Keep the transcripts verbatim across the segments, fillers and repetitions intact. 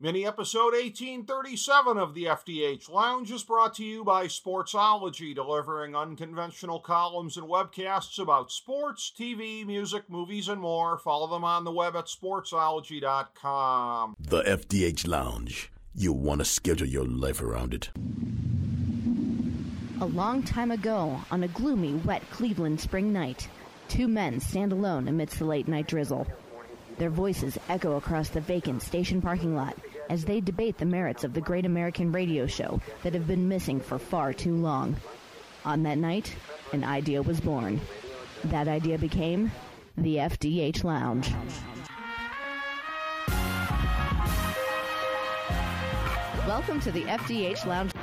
Mini episode eighteen thirty-seven of the F D H Lounge is brought to you by Sportsology, delivering unconventional columns and webcasts about sports, T V, music, movies, and more. Follow them on the web at sportsology dot com. The F D H Lounge. You want to schedule your life around it. A long time ago, on a gloomy, wet Cleveland spring night, two men stand alone amidst the late-night drizzle. Their voices echo across the vacant station parking lot as they debate the merits of the great American radio show that have been missing for far too long. On that night, an idea was born. That idea became the F D H Lounge. Welcome to the F D H Lounge.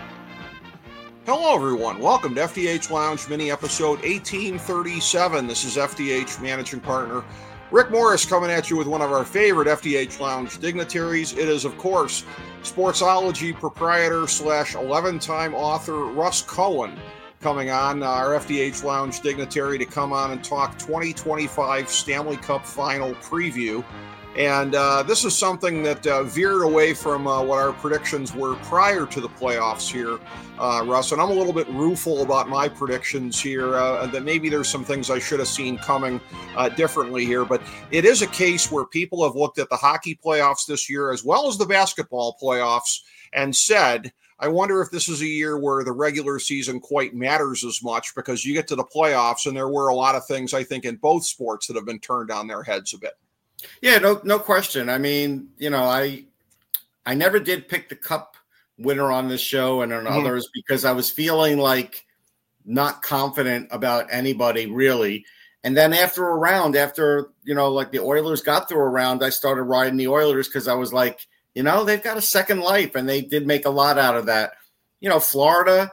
Hello, everyone. Welcome to F D H Lounge mini episode eighteen thirty-seven. This is F D H managing partner Rick Morris coming at you with one of our favorite F D H Lounge dignitaries. It is, of course, Sportsology proprietor slash eleven-time author Russ Cohen coming on, uh, our F D H Lounge dignitary, to come on and talk twenty twenty-five Stanley Cup Final preview. And uh, this is something that uh, veered away from uh, what our predictions were prior to the playoffs here, uh, Russ. And I'm a little bit rueful about my predictions here, uh, that maybe there's some things I should have seen coming uh, differently here. But it is a case where people have looked at the hockey playoffs this year as well as the basketball playoffs and said, I wonder if this is a year where the regular season quite matters as much, because you get to the playoffs and there were a lot of things, I think, in both sports that have been turned on their heads a bit. Yeah, no, no question. I mean, you know, I, I never did pick the cup winner on this show and on mm-hmm. others because I was feeling like not confident about anybody really. And then after a round, after, you know, like the Oilers got through a round, I started riding the Oilers because I was like, you know, they've got a second life and they did make a lot out of that. You know, Florida,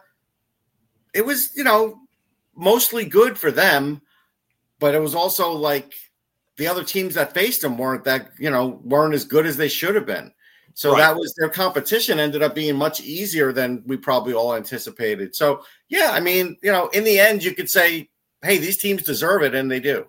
it was, you know, mostly good for them, but it was also like, the other teams that faced them weren't that, you know, weren't as good as they should have been. So right. that was their competition ended up being much easier than we probably all anticipated. So, yeah, I mean, you know, in the end, you could say, hey, these teams deserve it, and they do.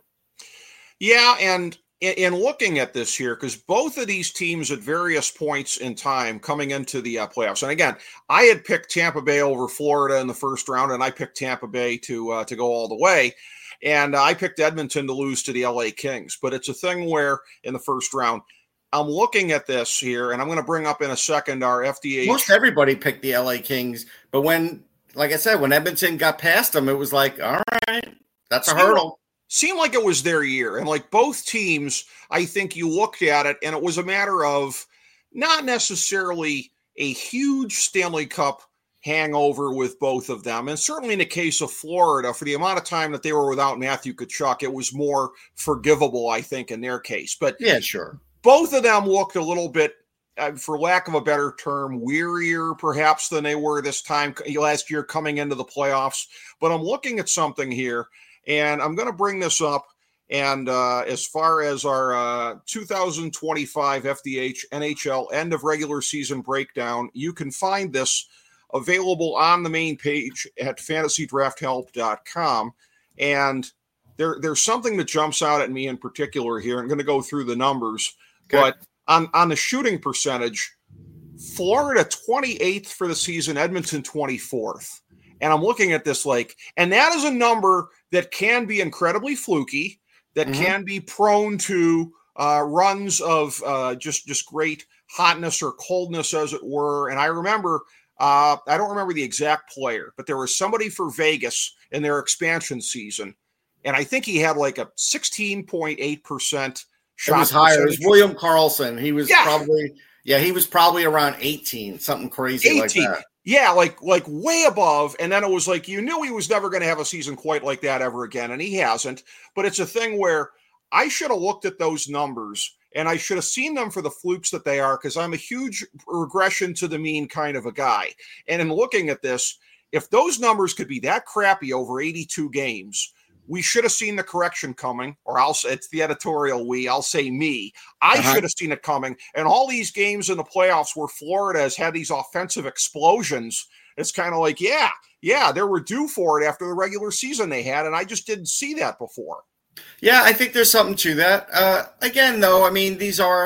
Yeah, and in looking at this here, because both of these teams at various points in time coming into the uh, playoffs, and again, I had picked Tampa Bay over Florida in the first round, and I picked Tampa Bay to uh, to go all the way. And I picked Edmonton to lose to the L A Kings. But it's a thing where in the first round, I'm looking at this here, and I'm going to bring up in a second our F D H. Most everybody picked the L A Kings. But when, like I said, when Edmonton got past them, it was like, all right, that's a seemed hurdle. Like, seemed like it was their year. And like both teams, I think you looked at it, and it was a matter of not necessarily a huge Stanley Cup hangover with both of them. And certainly in the case of Florida, for the amount of time that they were without Matthew Tkachuk, it was more forgivable, I think, in their case. But yeah, sure. Both of them looked a little bit, uh, for lack of a better term, wearier perhaps than they were this time last year coming into the playoffs. But I'm looking at something here, and I'm going to bring this up. And uh, as far as our uh, two thousand twenty-five F D H N H L end of regular season breakdown, you can find this available on the main page at fantasy draft help dot com. And there, there's something that jumps out at me in particular here. I'm going to go through the numbers. Okay. But on, on the shooting percentage, Florida twenty-eighth for the season, Edmonton twenty-fourth. And I'm looking at this like, and that is a number that can be incredibly fluky, that mm-hmm. can be prone to uh, runs of uh, just, just great hotness or coldness, as it were. And I remember Uh, I don't remember the exact player, but there was somebody for Vegas in their expansion season, and I think he had like a sixteen point eight percent shot. It was higher. It was William Karlsson. He was yeah. probably, yeah, he was probably around eighteen, something crazy eighteen. Like that. Yeah, like like way above. And then it was like you knew he was never going to have a season quite like that ever again, and he hasn't. But it's a thing where I should have looked at those numbers. And I should have seen them for the flukes that they are, because I'm a huge regression to the mean kind of a guy. And in looking at this, if those numbers could be that crappy over eighty-two games, we should have seen the correction coming, or I'll say it's the editorial we, I'll say me. I uh-huh. should have seen it coming. And all these games in the playoffs where Florida has had these offensive explosions, it's kind of like, yeah, yeah, they were due for it after the regular season they had, and I just didn't see that before. Yeah, I think there's something to that. Uh, again, though, I mean, these are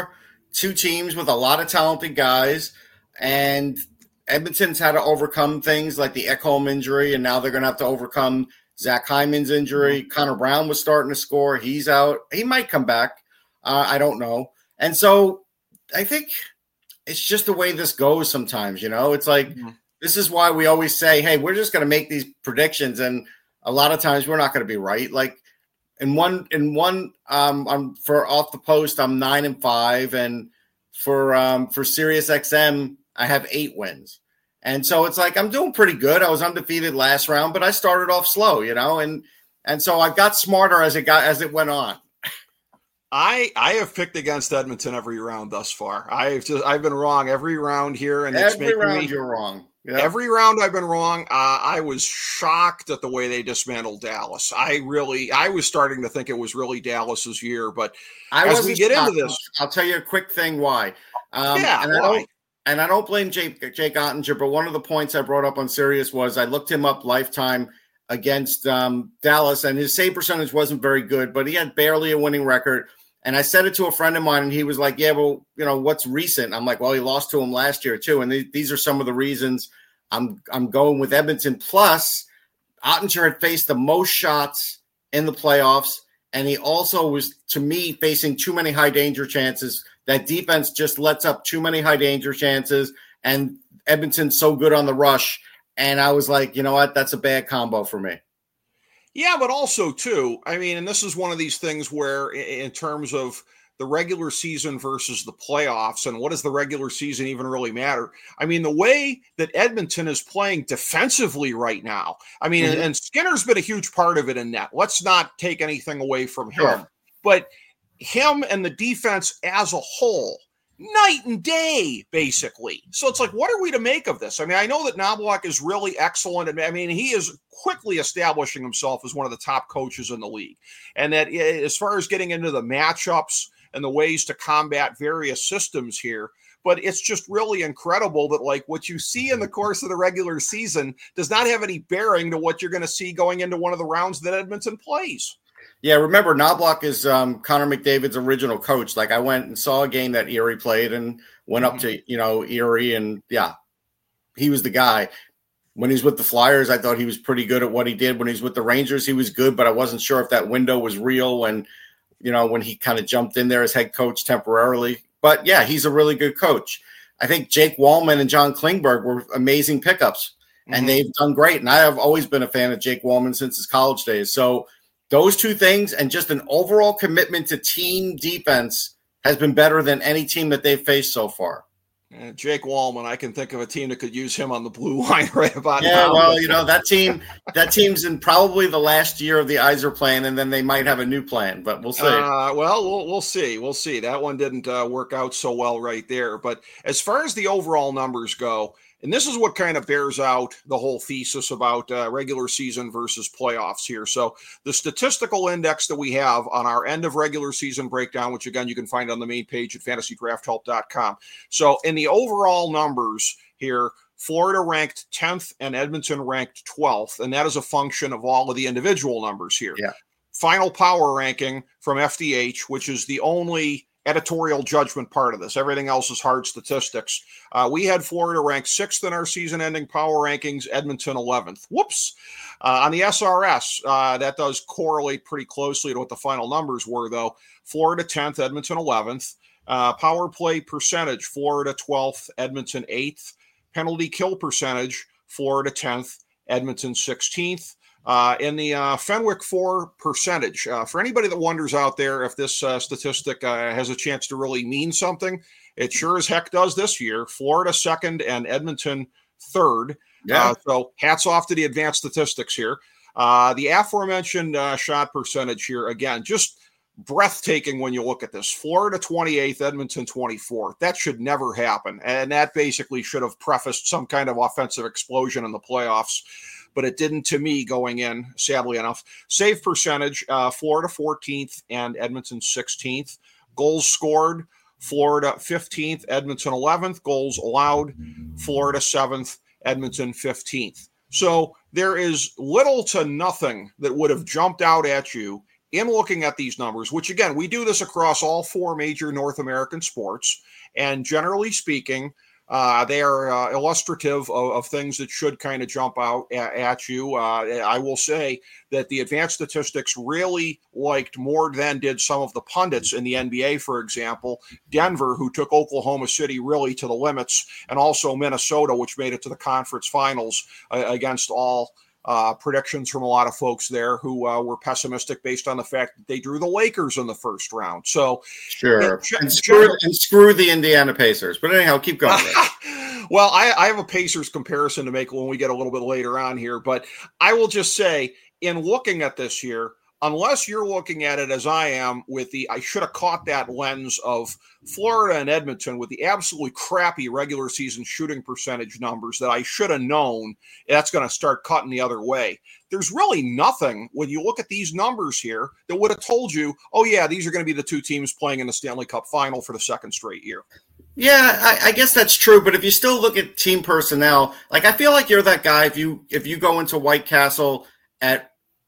two teams with a lot of talented guys, and Edmonton's had to overcome things like the Ekholm injury, and now they're going to have to overcome Zach Hyman's injury. Mm-hmm. Connor Brown was starting to score. He's out. He might come back. Uh, I don't know. And so I think it's just the way this goes sometimes, you know. It's like mm-hmm. this is why we always say, hey, we're just going to make these predictions, and a lot of times we're not going to be right. Like in one in one um I'm for Off the Post, I'm nine and five, and for um for Sirius X M I have eight wins. And so it's like I'm doing pretty good. I was undefeated last round, but I started off slow, you know, and and so I got smarter as it got as it went on. I I have picked against Edmonton every round thus far. I've just I've been wrong every round here, and every it's making round me, you're wrong. Yep. Every round I've been wrong. Uh, I was shocked at the way they dismantled Dallas. I really, I was starting to think it was really Dallas's year. But I as we get shocked. into this, I'll tell you a quick thing why. Um, yeah, and why? I don't, and I don't blame Jake, Jake Ottinger, but one of the points I brought up on Sirius was I looked him up lifetime against um, Dallas, and his save percentage wasn't very good, but he had barely a winning record. And I said it to a friend of mine, and he was like, yeah, well, you know, what's recent? I'm like, well, he lost to him last year too. And th- these are some of the reasons I'm I'm going with Edmonton. Plus, Ottinger had faced the most shots in the playoffs, and he also was, to me, facing too many high danger chances. That defense just lets up too many high danger chances, and Edmonton's so good on the rush. And I was like, you know what? That's a bad combo for me. Yeah, but also, too, I mean, and this is one of these things where in terms of the regular season versus the playoffs, and what does the regular season even really matter? I mean, the way that Edmonton is playing defensively right now, I mean, mm-hmm. and Skinner's been a huge part of it in net. Let's not take anything away from him. Sure. But him and the defense as a whole, night and day, basically. So it's like, what are we to make of this? I mean, I know that Knoblauch is really excellent. I mean, he is quickly establishing himself as one of the top coaches in the league. And that as far as getting into the matchups and the ways to combat various systems here, but it's just really incredible that, like, what you see in the course of the regular season does not have any bearing to what you're going to see going into one of the rounds that Edmonton plays. Yeah, remember, Knoblauch is um, Connor McDavid's original coach. Like, I went and saw a game that Erie played and went up to, you know, Erie, and, yeah, he was the guy. When he was with the Flyers, I thought he was pretty good at what he did. When he was with the Rangers, he was good, but I wasn't sure if that window was real when, you know, when he kind of jumped in there as head coach temporarily. But, yeah, he's a really good coach. I think Jake Wallman and John Klingberg were amazing pickups, mm-hmm. and they've done great. And I have always been a fan of Jake Wallman since his college days. So, those two things and just an overall commitment to team defense has been better than any team that they've faced so far. Uh, Jake Wallman, I can think of a team that could use him on the blue line right about yeah, now. Yeah, well, you know, that team, that team's in probably the last year of the Yzer plan, and then they might have a new plan, but we'll see. Uh, well, well, we'll see. We'll see. That one didn't uh, work out so well right there. But as far as the overall numbers go, and this is what kind of bears out the whole thesis about uh, regular season versus playoffs here. So the statistical index that we have on our end of regular season breakdown, which again, you can find on the main page at fantasy draft help dot com. So in the overall numbers here, Florida ranked tenth and Edmonton ranked twelfth. And that is a function of all of the individual numbers here. Yeah. Final power ranking from F D H, which is the only editorial judgment part of this. Everything else is hard statistics. Uh, we had Florida ranked sixth in our season-ending power rankings, Edmonton eleventh. Whoops. Uh, on the S R S, uh, that does correlate pretty closely to what the final numbers were, though. Florida tenth, Edmonton eleventh. Uh, power play percentage, Florida twelfth, Edmonton eighth. Penalty kill percentage, Florida tenth, Edmonton sixteenth. Uh, in the uh, Fenwick four percentage, uh, for anybody that wonders out there if this uh, statistic uh, has a chance to really mean something, it sure as heck does this year. Florida second and Edmonton third. Yeah. Uh, so hats off to the advanced statistics here. Uh, the aforementioned uh, shot percentage here, again, just breathtaking when you look at this. Florida twenty-eighth, Edmonton twenty-fourth. That should never happen. And that basically should have prefaced some kind of offensive explosion in the playoffs. But it didn't to me going in, sadly enough. Save percentage, uh, Florida fourteenth and Edmonton sixteenth. Goals scored, Florida fifteenth, Edmonton eleventh. Goals allowed, Florida seventh, Edmonton fifteenth. So there is little to nothing that would have jumped out at you in looking at these numbers, which again, we do this across all four major North American sports, and generally speaking, uh, they are uh, illustrative of, of things that should kind of jump out at, at you. Uh, I will say that the advanced statistics really liked more than did some of the pundits in the N B A, for example, Denver, who took Oklahoma City really to the limits, and also Minnesota, which made it to the conference finals uh, against all Uh, predictions from a lot of folks there who uh, were pessimistic based on the fact that they drew the Lakers in the first round. So sure, it, and, screw, general, and screw the Indiana Pacers. But anyhow, keep going. Well, I, I have a Pacers comparison to make when we get a little bit later on here, but I will just say, in looking at this here, unless you're looking at it as I am with the, I should have caught that lens of Florida and Edmonton with the absolutely crappy regular season shooting percentage numbers that I should have known that's going to start cutting the other way. There's really nothing when you look at these numbers here that would have told you, oh yeah, these are going to be the two teams playing in the Stanley Cup final for the second straight year. Yeah, I, I guess that's true. But if you still look at team personnel, like I feel like you're that guy. If you, if you go into White Castle at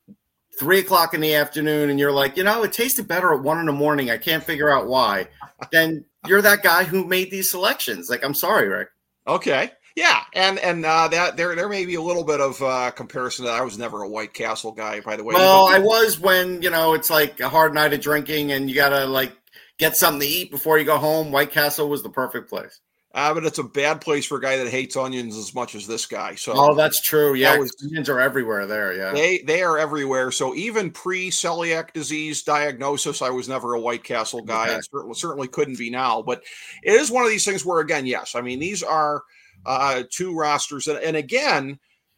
three o'clock in the afternoon and you're like, you know, it tasted better at one in the morning, I can't figure out why, then you're that guy who made these selections. Like, I'm sorry, Rick. Okay. Yeah. And, and, uh, that there, there may be a little bit of, uh, comparison to that. I was never a White Castle guy, by the way. Well, I was when, you know, it's like a hard night of drinking and you got to like get something to eat before you go home. White Castle was the perfect place. Uh, but it's a bad place for a guy that hates onions as much as this guy. So, oh, that's true. Yeah, was, onions are everywhere there. Yeah, they they are everywhere. So even pre-celiac disease diagnosis, I was never a White Castle guy. Okay. And certainly, certainly couldn't be now. But it is one of these things where, again, yes, I mean these are uh, two rosters, and, and again,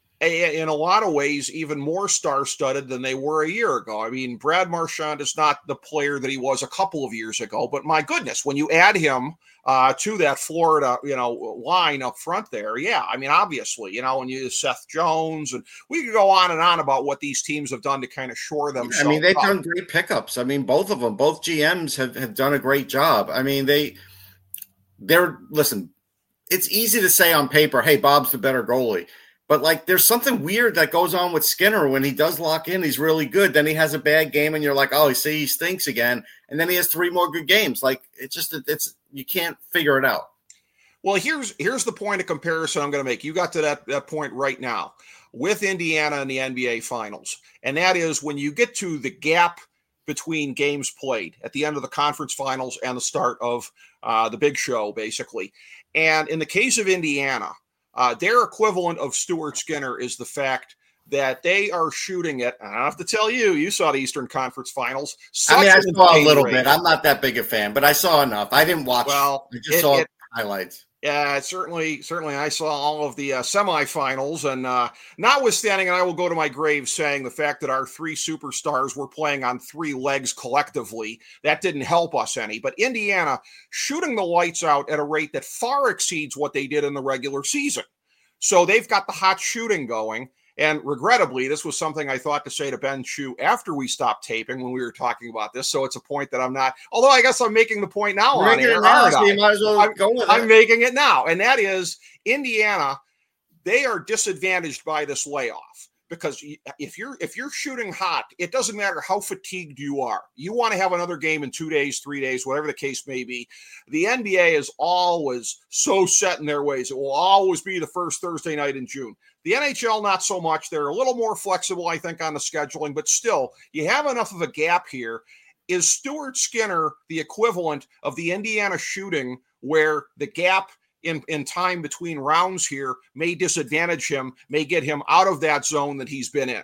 a, in a lot of ways, even more star-studded than they were a year ago. I mean, Brad Marchand is not the player that he was a couple of years ago, but my goodness, when you add him Uh, to that Florida, you know, line up front there. Yeah, I mean, obviously, you know, when you Seth Jones, and we could go on and on about what these teams have done to kind of shore themselves. I mean, they've up. done great pickups. I mean, both of them, both G Ms have, have done a great job. I mean, they, they're, listen, it's easy to say on paper, hey, Bob's the better goalie. But, like, there's something weird that goes on with Skinner when he does lock in. He's really good. Then he has a bad game, and you're like, oh, see, he stinks again. And then he has three more good games. Like, it's just – it's you can't figure it out. Well, here's here's the point of comparison I'm going to make. You got to that, that point right now with Indiana in the N B A Finals, and that is when you get to the gap between games played at the end of the conference finals and the start of uh, the big show, basically. And in the case of Indiana – Uh, their equivalent of Stuart Skinner is the fact that they are shooting it. I don't have to tell you, you saw the Eastern Conference Finals. I mean, I saw a little rate. bit. I'm not that big a fan, but I saw enough. I didn't watch. Well, I just it, saw it, highlights. Yeah, certainly, certainly. I saw all of the uh, semifinals, and uh, notwithstanding, and I will go to my grave saying the fact that our three superstars were playing on three legs collectively, that didn't help us any. But Indiana shooting the lights out at a rate that far exceeds what they did in the regular season. So they've got the hot shooting going. And regrettably, this was something I thought to say to Ben Chu after we stopped taping when we were talking about this. So it's a point that I'm not, although I guess I'm making the point now on air. Now, so you might as well I'm, go with I'm it. making it now. And that is Indiana, they are disadvantaged by this layoff. Because if you're if you're shooting hot, it doesn't matter how fatigued you are. You want to have another game in two days, three days, whatever the case may be. The N B A is always so set in their ways. It will always be the first Thursday night in June. The N H L, not so much. They're a little more flexible, I think, on the scheduling. But still, you have enough of a gap here. Is Stuart Skinner the equivalent of the Indiana shooting where the gap In, in time between rounds here may disadvantage him, may get him out of that zone that he's been in?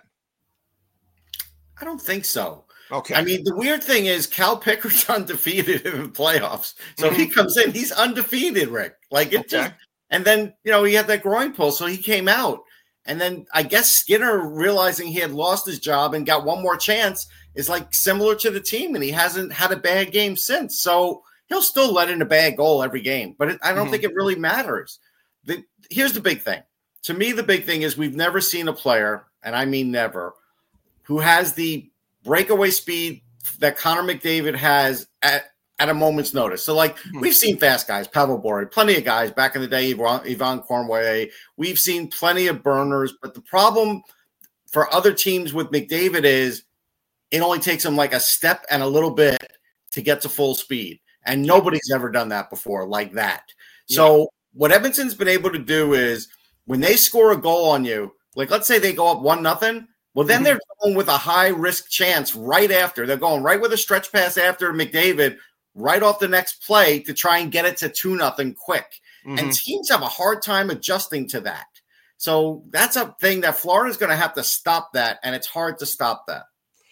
I don't think so. Okay. I mean, the weird thing is Cal Pickard's undefeated in the playoffs. So mm-hmm. if he comes in, he's undefeated, Rick. Like it okay. just, and then, you know, he had that groin pull, so he came out. And then I guess Skinner realizing he had lost his job and got one more chance is like similar to the team, and he hasn't had a bad game since. So he'll still let in a bad goal every game, but it, I don't mm-hmm. think it really matters. The, here's the big thing. To me, the big thing is we've never seen a player, and I mean never, who has the breakaway speed that Connor McDavid has at, at a moment's notice. So, like, mm-hmm. we've seen fast guys, Pavel Bure, plenty of guys back in the day, Yvonne, Yvonne Cornway. We've seen plenty of burners, but the problem for other teams with McDavid is it only takes them like a step and a little bit to get to full speed. And nobody's ever done that before like that. Yeah. So what Edmonton's been able to do is when they score a goal on you, like let's say they go up one nothing, well, then mm-hmm. they're going with a high risk chance right after. They're going right with a stretch pass after McDavid right off the next play to try and get it to two nothing quick. Mm-hmm. And teams have a hard time adjusting to that. So that's a thing that Florida's going to have to stop that, and it's hard to stop that.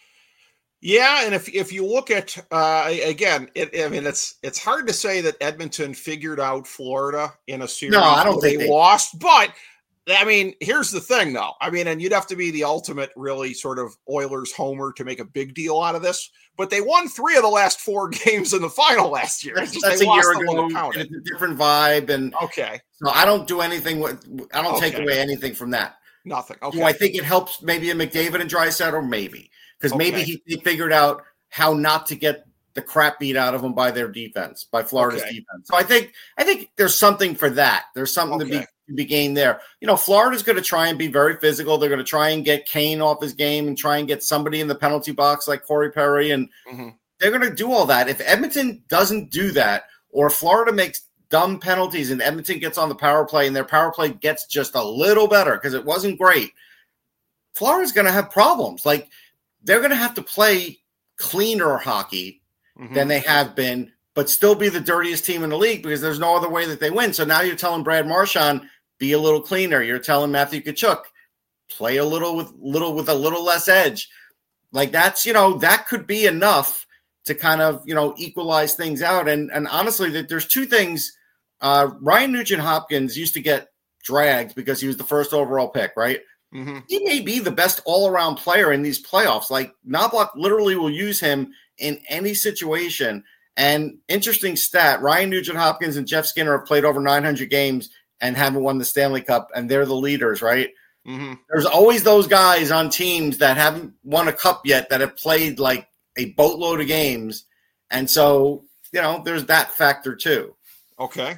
Yeah, and if if you look at uh, again, it, I mean, it's it's hard to say that Edmonton figured out Florida in a series. No, I don't think they, they lost, but I mean, here's the thing, though. I mean, and you'd have to be the ultimate, really, sort of Oilers homer to make a big deal out of this. But they won three of the last four games in the final last year. That's, just, that's they a lost year ago. And it's a different vibe, and okay. So I don't do anything with. I don't okay. take away anything from that. Nothing. Okay. Do I think it helps maybe a McDavid and Draisaitl, maybe because okay. maybe he, he figured out how not to get the crap beat out of them by their defense, by Florida's okay. defense. So I think I think there's something for that. There's something okay. to be. be gained there. You know, Florida's going to try and be very physical. They're going to try and get Kane off his game and try and get somebody in the penalty box like Corey Perry. And mm-hmm. they're going to do all that. If Edmonton doesn't do that, or Florida makes dumb penalties and Edmonton gets on the power play and their power play gets just a little better because it wasn't great, Florida's going to have problems. Like, they're going to have to play cleaner hockey mm-hmm. than they have been, but still be the dirtiest team in the league because there's no other way that they win. So now you're telling Brad Marchand, be a little cleaner. You're telling Matthew Tkachuk, play a little with little with a little less edge. Like that's, you know, that could be enough to kind of, you know, equalize things out. And and honestly, that there's two things. Uh, Ryan Nugent-Hopkins used to get dragged because he was the first overall pick, right? Mm-hmm. He may be the best all-around player in these playoffs. Like Knobloch literally will use him in any situation. And interesting stat, Ryan Nugent-Hopkins and Jeff Skinner have played over nine hundred games and haven't won the Stanley Cup, and they're the leaders, right? Mm-hmm. There's always those guys on teams that haven't won a cup yet that have played like a boatload of games. And so, you know, there's that factor too. Okay.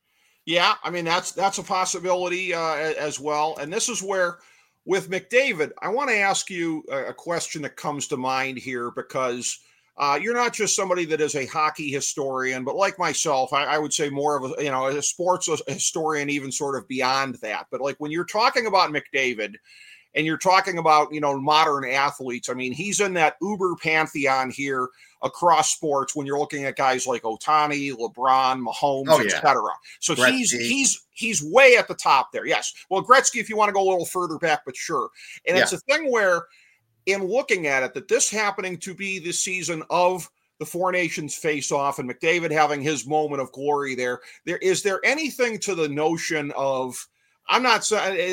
Yeah, I mean, that's that's a possibility uh, as well. And this is where, with McDavid, I want to ask you a question that comes to mind here because – Uh, you're not just somebody that is a hockey historian, but like myself, I, I would say more of a, you know, a sports historian, even sort of beyond that. But like when you're talking about McDavid and you're talking about, you know, modern athletes, I mean, he's in that uber pantheon here across sports when you're looking at guys like Ohtani, LeBron, Mahomes, oh, yeah. et cetera. So Gretzky. he's he's he's way at the top there. Yes. Well, Gretzky, if you want to go a little further back, but sure. And yeah. it's a thing where, in looking at it, that this happening to be the season of the Four Nations face-off and McDavid having his moment of glory there, there is there anything to the notion of, I'm not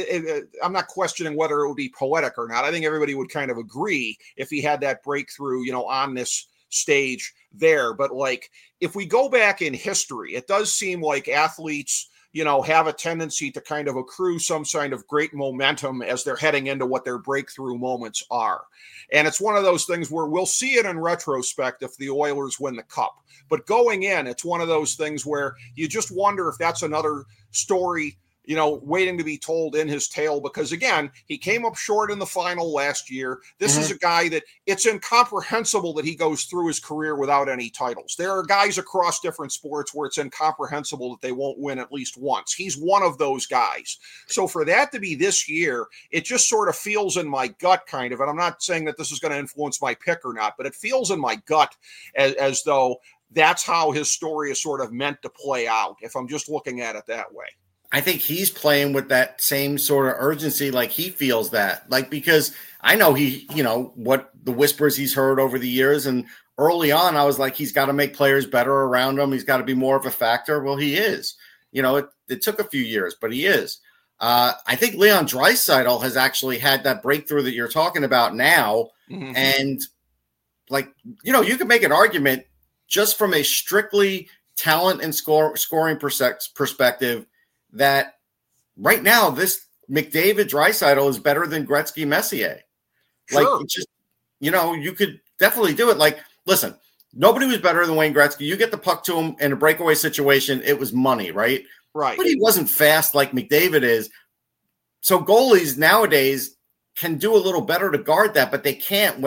I'm not questioning whether it would be poetic or not. I think everybody would kind of agree if he had that breakthrough, you know, on this stage there. But like, if we go back in history, it does seem like athletes, you know, have a tendency to kind of accrue some kind of great momentum as they're heading into what their breakthrough moments are. And it's one of those things where we'll see it in retrospect if the Oilers win the cup. But going in, it's one of those things where you just wonder if that's another story, you know, waiting to be told in his tale, because again, he came up short in the final last year. This mm-hmm. is a guy that it's incomprehensible that he goes through his career without any titles. There are guys across different sports where it's incomprehensible that they won't win at least once. He's one of those guys. So for that to be this year, it just sort of feels in my gut kind of, and I'm not saying that this is going to influence my pick or not, but it feels in my gut as, as though that's how his story is sort of meant to play out, if I'm just looking at it that way. I think he's playing with that same sort of urgency, like he feels that, like, because I know he, you know, what the whispers he's heard over the years. And early on, I was like, he's got to make players better around him. He's got to be more of a factor. Well, he is, you know, it, it took a few years, but he is. Uh, I think Leon Draisaitl has actually had that breakthrough that you're talking about now. Mm-hmm. And like, you know, you could make an argument just from a strictly talent and score, scoring perspective that right now this McDavid Draisaitl is better than Gretzky Messier. Sure. Like, it's just, you know, you could definitely do it. Like, listen, nobody was better than Wayne Gretzky. You get the puck to him in a breakaway situation, it was money, right? Right. But he wasn't fast like McDavid is. So goalies nowadays can do a little better to guard that, but they can't when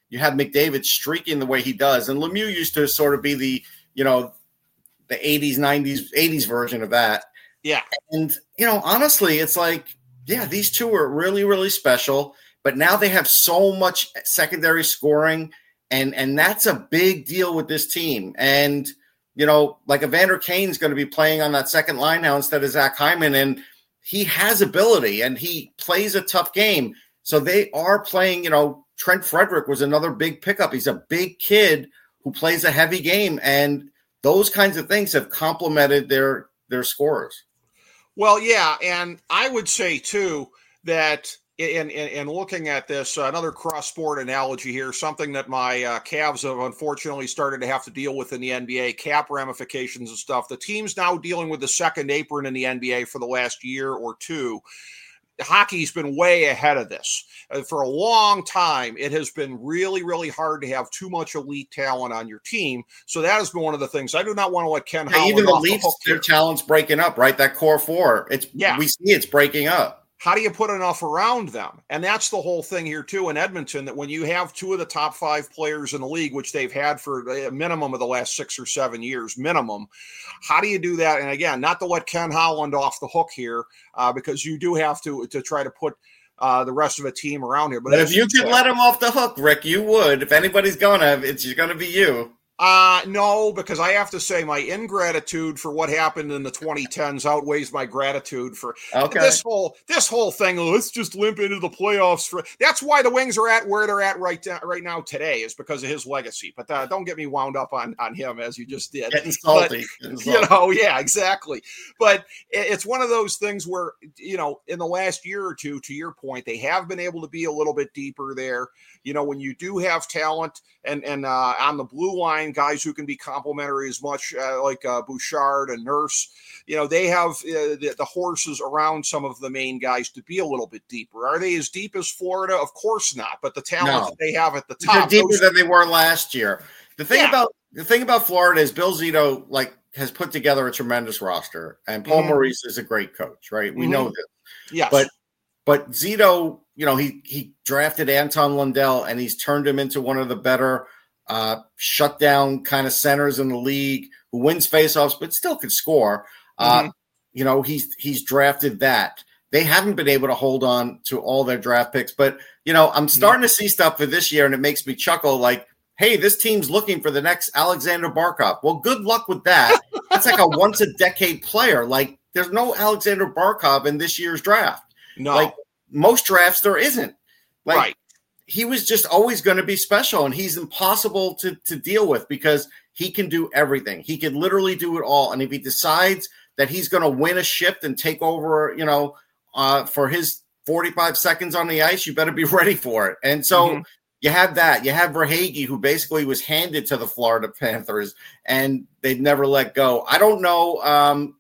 you have McDavid streaking the way he does. And Lemieux used to sort of be the, you know, the eighties, nineties, eighties version of that. Yeah. And, you know, honestly, it's like, yeah, these two are really, really special. But now they have so much secondary scoring. And, and that's a big deal with this team. And, you know, like Evander Kane's going to be playing on that second line now instead of Zach Hyman. And he has ability and he plays a tough game. So they are playing, you know, Trent Frederick was another big pickup. He's a big kid who plays a heavy game. And those kinds of things have complemented their, their scores. Well, yeah. And I would say too, that in, in, in looking at this, uh, another cross-sport analogy here, something that my uh, Cavs have unfortunately started to have to deal with in the N B A, cap ramifications and stuff. The team's now dealing with the second apron in the N B A for the last year or two. Hockey's been way ahead of this. Uh, for a long time, it has been really, really hard to have too much elite talent on your team. So that has been one of the things. I do not want to let Ken yeah, Holland even the off Leafs, the hook their here. talent's breaking up, right? That core four, it's Yeah. we see it's breaking up. How do you put enough around them? And that's the whole thing here, too, in Edmonton, that when you have two of the top five players in the league, which they've had for a minimum of the last six or seven years, minimum, how do you do that? And again, not to let Ken Holland off the hook here, uh, because you do have to to try to put uh, the rest of the team around here. But, But if you could let him off the hook, Rick, you would. If anybody's going to, it's going to be you. Uh, no, because I have to say my ingratitude for what happened in the twenty tens outweighs my gratitude for Okay. this whole this whole thing. Let's just limp into the playoffs. For that's why the Wings are at where they're at right now, right now today is because of his legacy. But uh, don't get me wound up on on him as you just did. Getting salty. But, Getting you salty. know, yeah, exactly. But it, it's one of those things where, you know, in the last year or two, to your point, they have been able to be a little bit deeper there. You know, when you do have talent and and uh, on the blue line, guys who can be complimentary as much uh, like uh, Bouchard and Nurse, you know, they have uh, the, the horses around some of the main guys to be a little bit deeper. Are they as deep as Florida? Of course not. But the talent No. that they have at the They're top, deeper those, than they were last year. The thing Yeah. about the thing about Florida is Bill Zito like has put together a tremendous roster, and Paul Mhm. Maurice is a great coach, right? We Mhm. know this. yes, But but Zito, you know, he he drafted Anton Lundell, and he's turned him into one of the better uh, shutdown kind of centers in the league, who wins faceoffs but still could score. Uh, Mhm. you know, he's he's drafted that. They haven't been able to hold on to all their draft picks, but you know, I'm starting to see stuff for this year, and it makes me chuckle. Like, hey, this team's looking for the next Alexander Barkov. Well, good luck with that. That's like a once a decade player. Like, there's no Alexander Barkov in this year's draft. no, Like most drafts, there isn't. Like, right. he was just always going to be special, and he's impossible to, to deal with because he can do everything. He can literally do it all. And if he decides that he's going to win a shift and take over, you know, uh, for his forty-five seconds on the ice, you better be ready for it. And so Mhm. you have that. You have Verhaeghe, who basically was handed to the Florida Panthers, and they've never let go. I don't know. Um,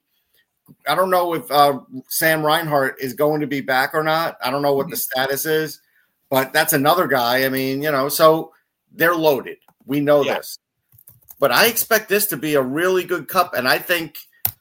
I don't know if uh, Sam Reinhart is going to be back or not. I don't know what the status is. But that's another guy. I mean, you know, so they're loaded. We know Yeah. this. But I expect this to be a really good cup. And I think,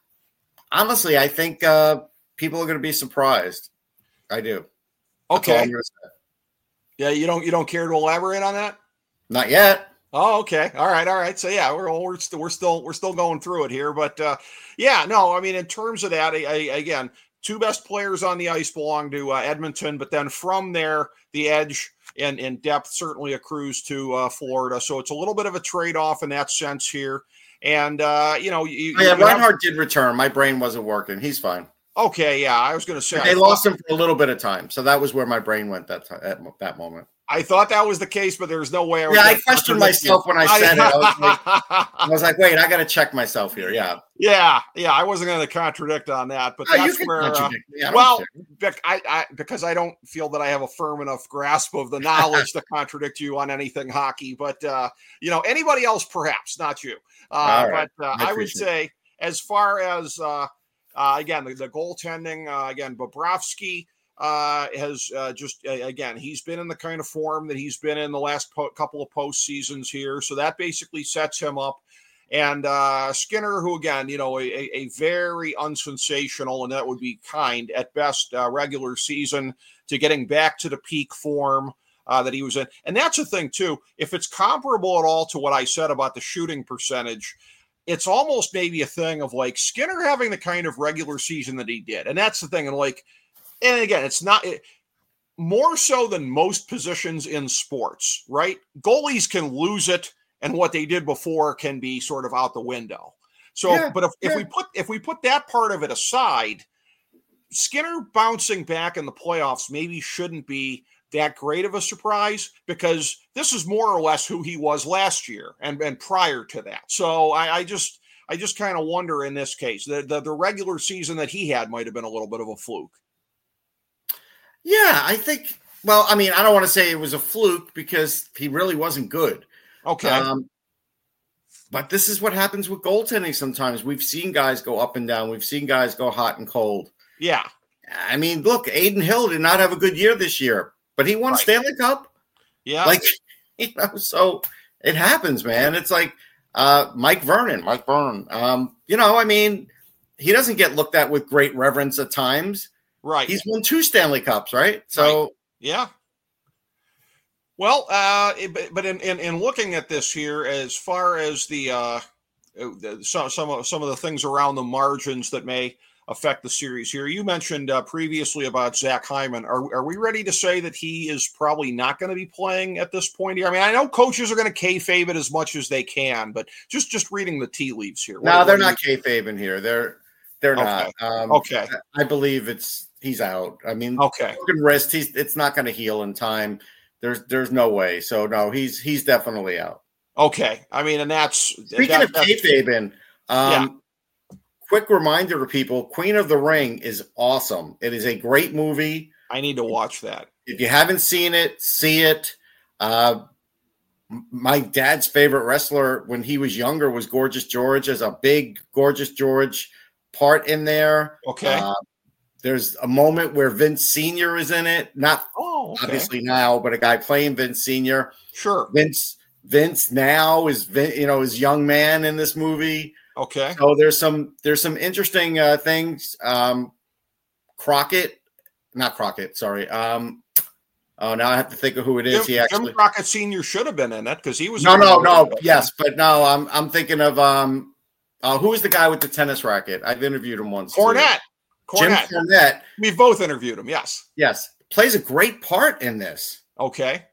honestly, I think uh, people are going to be surprised. I do. That's all Okay. I'm gonna say. Yeah, you don't you don't care to elaborate on that? Not yet. Oh, okay. All right. All right. So yeah, we're we're still we're still we're still going through it here, but uh, yeah, no, I mean, in terms of that, I, I, again, two best players on the ice belong to uh, Edmonton, but then from there, the edge and in depth certainly accrues to uh, Florida. So it's a little bit of a trade off in that sense here. And uh, you know, you, Oh, yeah, you have- Reinhart did return. My brain wasn't working. He's fine. okay, yeah, I was going to say They I lost thought, him for a little bit of time, so that was where my brain went that time, at that moment. I thought that was the case, but there's no way. I was Yeah, I gonna questioned contradict you. myself when I said it. I was like, I was like, wait, I got to check myself here. Yeah. yeah, yeah, I wasn't going to contradict on that, but Oh, you that's can where. Uh, contradict me. I don't well, care. bec- I, I, because I don't feel that I have a firm enough grasp of the knowledge to contradict you on anything hockey. But uh, you know, anybody else, perhaps not you. Uh, All right. But uh, I I, would appreciate say, as far as uh, uh, again the, the goaltending, uh, again Bobrovsky uh, has uh, just uh, again he's been in the kind of form that he's been in the last po- couple of post seasons here, so that basically sets him up. And uh, Skinner, who again, you know, a, a very unsensational, and that would be kind at best, uh, regular season to getting back to the peak form. uh, that he was in. And that's the thing, too. If it's comparable at all to what I said about the shooting percentage, it's almost maybe a thing of like Skinner having the kind of regular season that he did. And that's the thing. And like, and again, it's not it, more so than most positions in sports, right? Goalies can lose it, and what they did before can be sort of out the window. So, yeah, but if, yeah. if we put if we put that part of it aside, Skinner bouncing back in the playoffs maybe shouldn't be that great of a surprise, because this is more or less who he was last year and, and prior to that. So I, I just I just kind of wonder in this case, the, the the regular season that he had might have been a little bit of a fluke. Yeah, I think, well, I mean, I don't want to say it was a fluke because he really wasn't good. Okay. Um, but this is what happens with goaltending sometimes. We've seen guys go up and down. We've seen guys go hot and cold. Yeah. I mean, look, Adin Hill did not have a good year this year, but he won right. Stanley Cup. Yeah. Like, you know, so it happens, man. It's like uh, Mike Vernon, Mike Vernon. Um, you know, I mean, he doesn't get looked at with great reverence at times. Right. He's won two Stanley Cups, right? So, right. Yeah. Well, uh, but in, in, in looking at this here, as far as the, uh, the some some of some of the things around the margins that may affect the series here, you mentioned uh, previously about Zach Hyman. Are are we ready to say that he is probably not going to be playing at this point here? I mean, I know coaches are going to kayfabe it as much as they can, but just just reading the tea leaves here. No, what, they're what not you... kayfabing here. They're they're okay. not. Um, okay. I believe it's he's out. I mean, okay. Wrist. He's it's not going to heal in time. There's there's no way. So no, he's he's definitely out. Okay. I mean, and that's speaking that, of kayfabing. Um, yeah. Quick reminder to people: Queen of the Ring is awesome. It is a great movie. I need to watch that. If you haven't seen it, see it. Uh, my dad's favorite wrestler when he was younger was Gorgeous George. There's a big Gorgeous George part in there. Okay. Uh, There's a moment where Vince Senior is in it. Not oh, okay. obviously now, but a guy playing Vince Senior Sure. Vince Vince now is you know is young man in this movie. Okay. So there's some there's some interesting uh, things. Um, Crockett, not Crockett. Sorry. Um, oh, now I have to think of who it is. Jim, he actually Jim Crockett Senior should have been in it because he was. No, no, no. Yes, but no. I'm I'm thinking of um, uh, who is the guy with the tennis racket? I've interviewed him once. Cornette. Too. Cornette. Jim Cornette. We've both interviewed him. Yes. Yes. Plays a great part in this. Okay.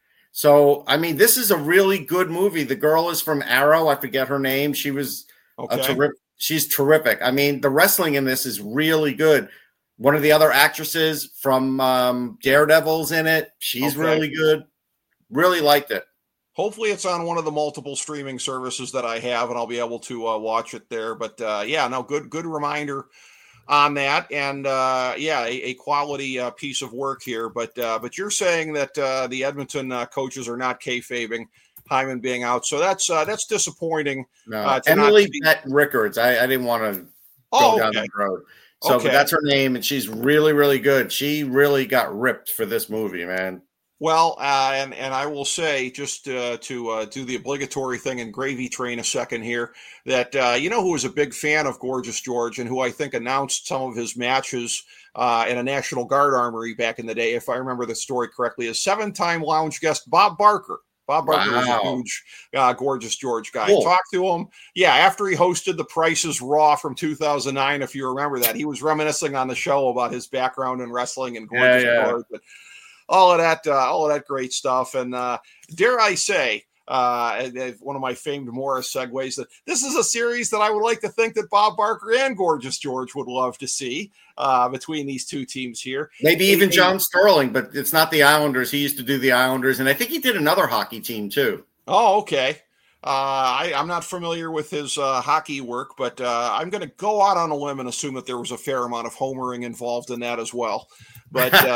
So, I mean, this is a really good movie. The girl is from Arrow. I forget her name. She was okay. a terrific. She's terrific. I mean, the wrestling in this is really good. One of the other actresses from um, Daredevil's in it. She's okay. really good. Really liked it. Hopefully it's on one of the multiple streaming services that I have, and I'll be able to uh, watch it there. But uh, yeah, no, good, good reminder on that, and uh, yeah, a, a quality uh, piece of work here. But uh, but you're saying that uh, the Edmonton uh, coaches are not kayfabing Hyman being out, so that's uh, that's disappointing. No, uh, Emily be- Bet Rickards. I, I didn't want to go oh, down okay. that road. So okay. but that's her name, and she's really, really good. She really got ripped for this movie, man. Well, uh, and and I will say, just uh, to uh, do the obligatory thing and gravy train a second here, that uh, you know who was a big fan of Gorgeous George and who I think announced some of his matches uh, in a National Guard armory back in the day, if I remember the story correctly, is seven-time lounge guest Bob Barker. Bob Barker wow. was a huge uh, Gorgeous George guy. Cool. Talked to him. Yeah, after he hosted The Price is Raw from two thousand nine, if you remember that, he was reminiscing on the show about his background in wrestling and Gorgeous yeah, yeah. George. But, all of that, uh, all of that great stuff. And uh, dare I say, uh, one of my famed Morris segues, that this is a series that I would like to think that Bob Barker and Gorgeous George would love to see uh, between these two teams here. Maybe even and, John Sterling, but it's not the Islanders. He used to do the Islanders, and I think he did another hockey team too. Oh, okay. Uh, I, I'm not familiar with his uh, hockey work, but uh, I'm going to go out on a limb and assume that there was a fair amount of homering involved in that as well. But uh,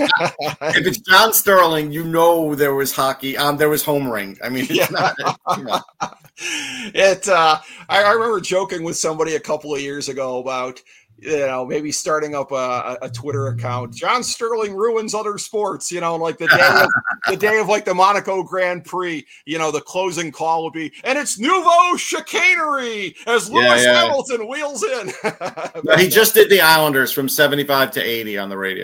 if it's John Sterling, you know there was hockey. Um, there was homering. I mean, it's yeah. not. You know. It. Uh, I, I remember joking with somebody a couple of years ago about, you know, maybe starting up a, a Twitter account. John Sterling ruins other sports, you know, like the day of, the day of like the Monaco Grand Prix, you know, the closing call would be, and it's nouveau chicanery as Lewis yeah, yeah. Hamilton wheels in. No, he just did the Islanders from seventy-five to eighty on the radio.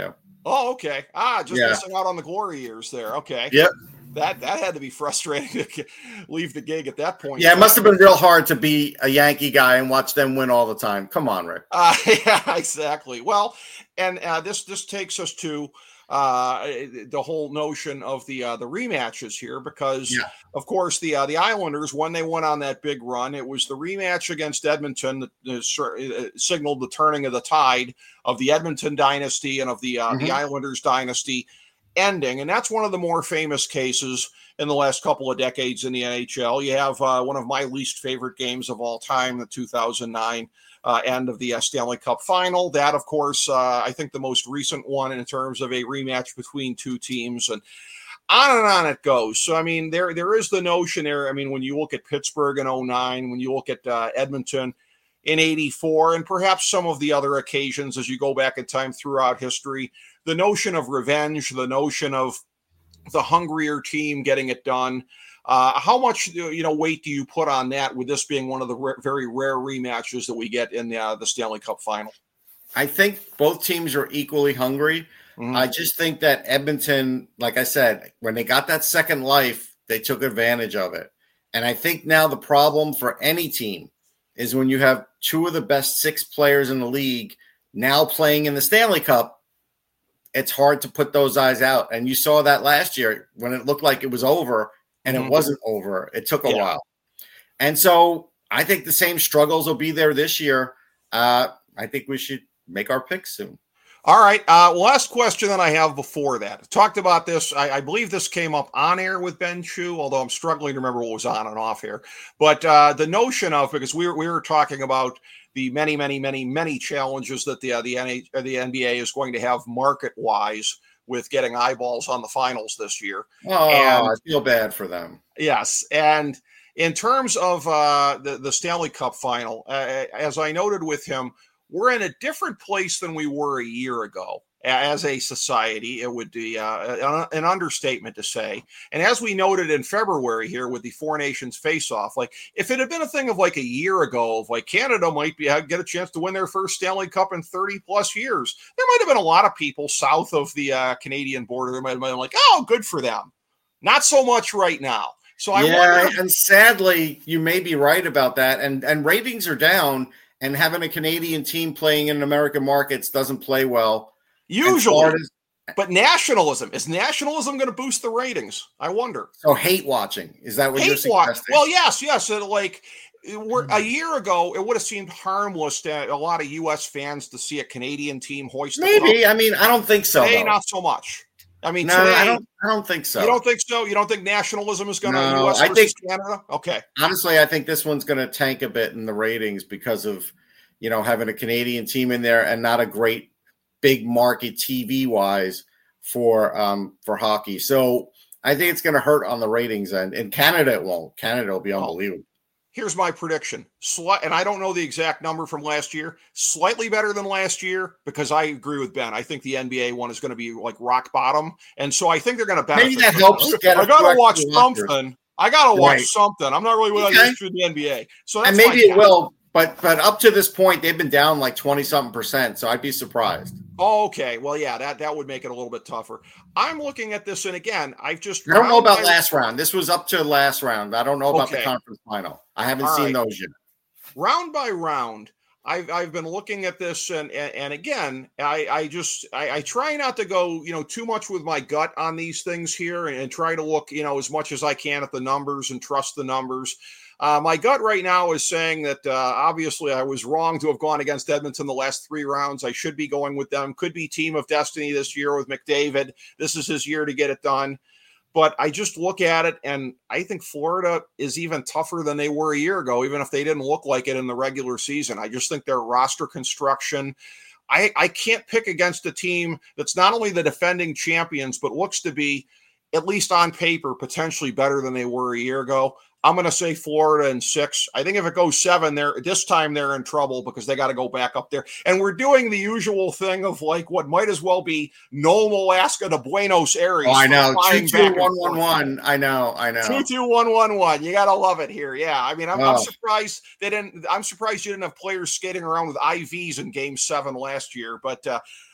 Oh, okay. Ah, just Yeah. missing out on the glory years there. Okay. Yep. That that had to be frustrating to leave the gig at that point. Yeah, it must have been real hard to be a Yankee guy and watch them win all the time. Come on, Rick. Uh, yeah, exactly. Well, and uh, this this takes us to uh, the whole notion of the uh, the rematches here, because Yeah. of course the uh, the Islanders, when they went on that big run, it was the rematch against Edmonton that uh, signaled the turning of the tide of the Edmonton dynasty and of the uh, Mm-hmm. the Islanders dynasty ending. And that's one of the more famous cases in the last couple of decades in the N H L. You have uh, one of my least favorite games of all time, the two thousand nine uh, end of the uh, Stanley Cup final. That, of course, uh, I think the most recent one in terms of a rematch between two teams, and on and on it goes. So, I mean, there there is the notion there. I mean, when you look at Pittsburgh in oh nine, when you look at uh, Edmonton in eighty-four, and perhaps some of the other occasions as you go back in time throughout history, the notion of revenge, the notion of the hungrier team getting it done. Uh, how much you know weight do you put on that, with this being one of the re- very rare rematches that we get in the, uh, the Stanley Cup final? I think both teams are equally hungry. Mm-hmm. I just think that Edmonton, like I said, when they got that second life, they took advantage of it. And I think now the problem for any team is when you have two of the best six players in the league now playing in the Stanley Cup, it's hard to put those eyes out. And you saw that last year when it looked like it was over, and Mm-hmm. it wasn't over. It took a Yeah. while. And so I think the same struggles will be there this year. Uh, I think we should make our picks soon. All right. Uh, last question that I have before that. I talked about this. I, I believe this came up on air with Ben Chu, although I'm struggling to remember what was on and off here. But uh, the notion of, because we were, we were talking about the many, many, many, many challenges that the uh, the, N H, uh, the N B A is going to have market-wise with getting eyeballs on the finals this year. Oh, And- I feel bad for them. Yes, and in terms of uh, the the Stanley Cup final, uh, as I noted with him, we're in a different place than we were a year ago as a society. It would be uh, an understatement to say. And as we noted in February here with the Four Nations face-off, like if it had been a thing of like a year ago, of like Canada might be get a chance to win their first Stanley Cup in thirty plus years, there might have been a lot of people south of the uh, Canadian border that might have been like, oh, good for them. Not so much right now. So I yeah, wonder. And sadly, you may be right about that. And and ratings are down, and having a Canadian team playing in American markets doesn't play well. Usually, but nationalism is nationalism going to boost the ratings? I wonder. So hate watching, is that what you're Hate suggesting? watch. Well, yes, yes. It, like we're, a year ago, it would have seemed harmless to a lot of U S fans to see a Canadian team hoist. the Maybe. cup. I mean, I don't think so. Today, though. not so much. I mean, no, today, I don't. I don't think so. You don't think so? You don't think nationalism is going to No, U S I versus think- Canada? Okay. Honestly, I think this one's going to tank a bit in the ratings because of, you know, having a Canadian team in there and not a great big market T V wise for um for hockey. So I think it's going to hurt on the ratings end. In Canada, it won't. Canada will be unbelievable. Here's my prediction. Sli- and I don't know the exact number from last year. Slightly better than last year, because I agree with Ben. I think the N B A one is going to be like rock bottom. And so I think they're going to benefit. Maybe that from helps it. get I a got to few watch extra watchers. something. I got to watch Right. something. I'm not really well Okay. used to the N B A. So that's And maybe my it count. will, but but up to this point, they've been down like twenty something percent. So I'd be surprised. Oh, okay. Well, yeah, that, that would make it a little bit tougher. I'm looking at this, and again, I've just I don't know about my- last round. This was up to last round. I don't know about the Okay. conference final. I haven't All seen right. those yet. round by round. I've I've been looking at this, and and, and again, I I just I, I try not to go you know too much with my gut on these things here, and, and try to look you know as much as I can at the numbers and trust the numbers. Uh, my gut right now is saying that uh, obviously I was wrong to have gone against Edmonton the last three rounds. I should be going with them. Could be team of destiny this year with McDavid. This is his year to get it done. But I just look at it, and I think Florida is even tougher than they were a year ago, even if they didn't look like it in the regular season. I just think their roster construction, I, I can't pick against a team that's not only the defending champions, but looks to be, at least on paper, potentially better than they were a year ago. I'm going to say Florida in six. I think if it goes seven, there this time they're in trouble because they got to go back up there. And we're doing the usual thing of like what might as well be Nome, Alaska to Buenos Aires. Oh, I know. flying Two back two and one one forth. one. I know. I know. Two two one one one. You gotta love it here. Yeah, I mean, I'm, I'm Oh. surprised they didn't. I'm surprised you didn't have players skating around with I Vs in Game Seven last year. But uh,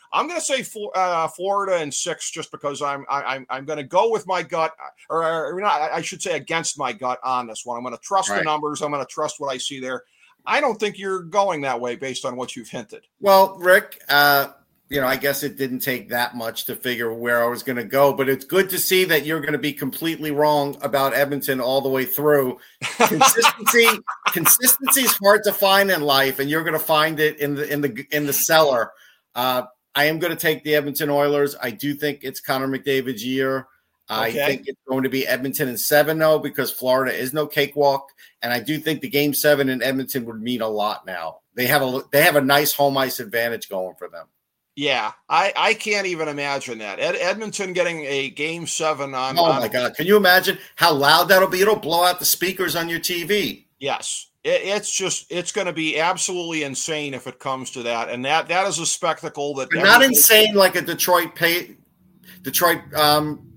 I'm going to say uh, Florida in six, just because I'm I, I'm I'm going to go with my gut, or, or not, I should say against my gut on this one. I'm going to trust right. the numbers. I'm going to trust what I see there. I don't think you're going that way based on what you've hinted. Well, Rick, uh, you know, I guess it didn't take that much to figure where I was going to go, but it's good to see that you're going to be completely wrong about Edmonton all the way through. Consistency, consistency is hard to find in life, and you're going to find it in the in the in the cellar. Uh, I am going to take the Edmonton Oilers. I do think it's Connor McDavid's year. Okay. I think it's going to be Edmonton in seven, though, because Florida is no cakewalk, and I do think the game seven in Edmonton would mean a lot now. They have a they have a nice home ice advantage going for them. Yeah, I, I can't even imagine that. Ed, Edmonton getting a game seven on. Oh, on, my God. Can you imagine how loud that'll be? It'll blow out the speakers on your T V. Yes. It, it's just, it's going to be absolutely insane if it comes to that. And that that is a spectacle that. Not insane like a Detroit pay, Detroit. Um,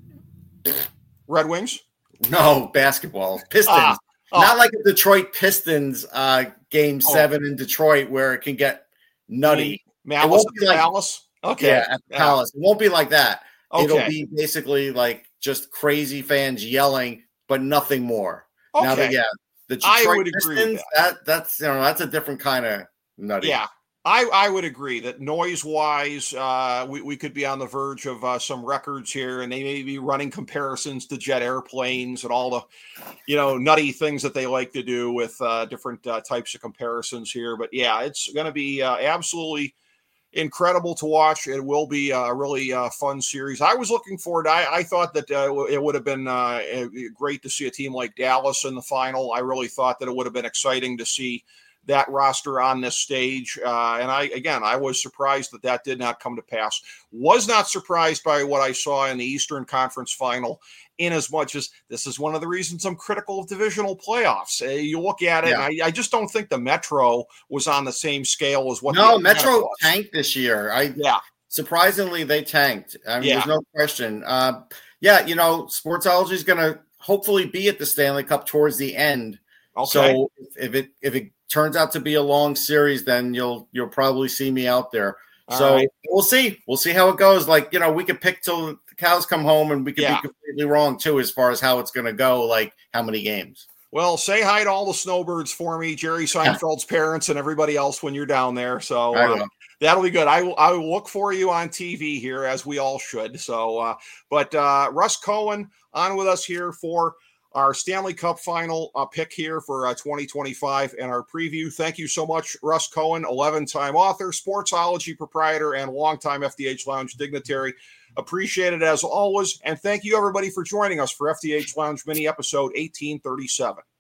Red Wings? No, basketball. Pistons. Ah, oh. Not like a Detroit Pistons uh, game oh. seven in Detroit where it can get nutty. Malice at the like, Palace? Okay. Yeah, at the yeah. Palace. It won't be like that. Okay. It'll be basically like just crazy fans yelling, but nothing more. Okay. Now that, yeah, the Detroit I would Pistons, agree with that. that. That's, you know, that's a different kind of nutty. Yeah. I, I would agree that noise-wise, uh, we, we could be on the verge of uh, some records here, and they may be running comparisons to jet airplanes and all the, you know, nutty things that they like to do with uh, different uh, types of comparisons here. But, yeah, it's going to be uh, absolutely incredible to watch. It will be a really uh, fun series. I was looking forward. I, I thought that uh, it would have been uh, great to see a team like Dallas in the final. I really thought that it would have been exciting to see that roster on this stage. Uh, and I, again, I was surprised that that did not come to pass. Was not surprised by what I saw in the Eastern Conference final, in as much as this is one of the reasons I'm critical of divisional playoffs. Uh, you look at it, yeah. and I, I just don't think the Metro was on the same scale as what no the Metro tanked this year. I yeah. Surprisingly, they tanked. I mean, yeah. there's no question. Uh, yeah, you know, Sportsology is going to hopefully be at the Stanley Cup towards the end. Okay. So if it if it turns out to be a long series, then you'll you'll probably see me out there. All so right. we'll see. We'll see how it goes. Like, you know, we could pick till the cows come home, and we could yeah. be completely wrong too as far as how it's going to go. Like how many games. Well, say hi to all the snowbirds for me, Jerry Seinfeld's parents, and everybody else when you're down there. So uh, that'll be good. I will. I will look for you on T V here, as we all should. So, uh, but uh, Russ Cohen on with us here for our Stanley Cup final uh, pick here for uh, twenty twenty-five and our preview. Thank you so much, Russ Cohen, eleven-time author, Sportsology proprietor, and longtime F D H Lounge dignitary. Appreciate it as always. And thank you, everybody, for joining us for F D H Lounge mini episode eighteen thirty-seven.